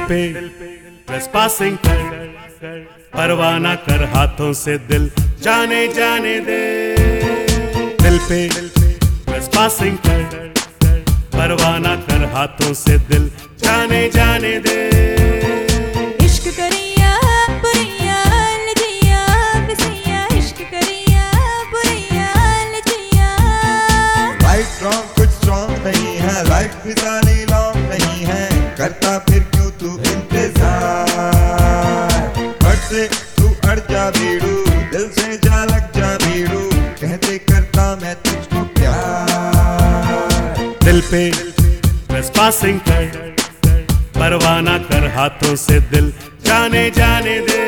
पे ट्रेसपासिंग कर, परवाना कर हाथों से दिल जाने जाने दे। दिल पे ट्रेसपासिंग कर, परवाना कर हाथों से दिल जाने जाने दे। इश्क करिया बुरिया लजिया बसिया, इश्क करिया बुरिया लजिया। राइट रॉन्ग कुछ स्ट्रॉन्ग नहीं है, राइट भी सारी लॉन्ग नहीं है, करता फिर क्यों तू इंतजार। हट से तू अड़ जा भीड़ू, दिल से जा लग जा भीड़ू, कहते करता मैं तुझको प्यार। दिल पे ट्रेसपासिंग कर, परवाना कर हाथों से दिल जाने जाने दे।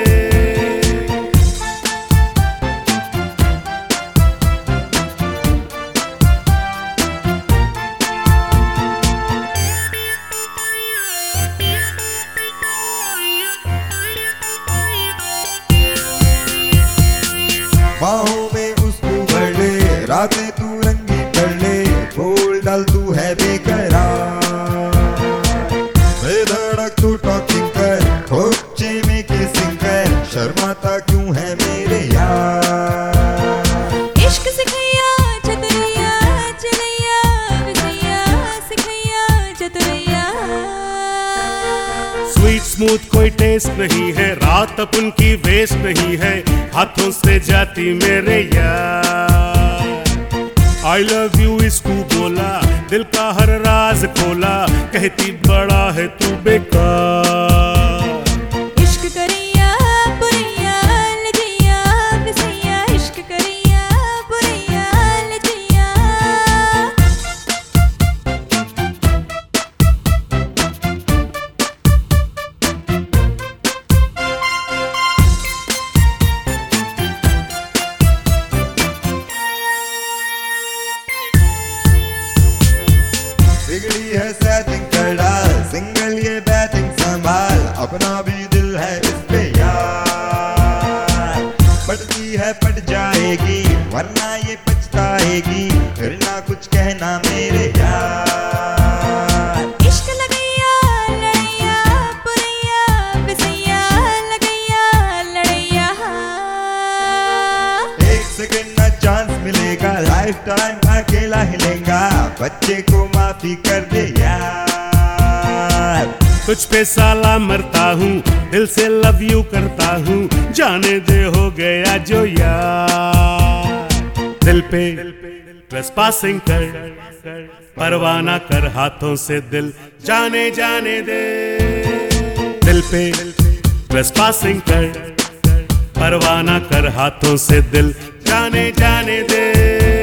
बाहों में उसको भर ले, रातें तू रंगी कर ले, बोल डाल तू है बेकरार। बेधड़क तू टॉकिंग कर, खोचे में किसिंग कर, शर्माता क्यों है मेरे यार। इश्क सिखैया चतुरैया चलैया बसिया, सिखैया चतुरैया। स्वीट स्मूथ कोई टेस्ट नहीं है, रात अपन की वेस्ट नहीं है, हाथों से जाती मेरे यार। आई लव यू इसको बोला, दिल का हर राज खोला, कहती बड़ा है तू बेकार। इश्क करिया बुरिया लजिया बसिया, इश्क करिया बुरिया लजिया। बिगड़ी है सेटिंग कर डाल, सिंगल ये बैटिंग संभाल, अपना भी दिल है इस पे यार। पटती है पट जाएगी, वरना ये पछताएगी, फिर ना कुछ कहना मेरे यार। इश्क लगैया लड़ैया बुरैया बसैया, लगैया लड़ैया। एक सेकंड ना चांस मिलेगा, लाइफ टाइम अकेला हिलेगा, बच्चे को माफी कर दे यार। तुझ पे साला मरता हूँ, दिल से लव यू करता हूँ, जाने दे हो गया जो यार। दिल पे ट्रेसपासिंग कर, परवाना कर हाथों से दिल जाने जाने दे। दिल पे ट्रेसपासिंग कर, परवाना कर हाथों से दिल जाने जाने दे।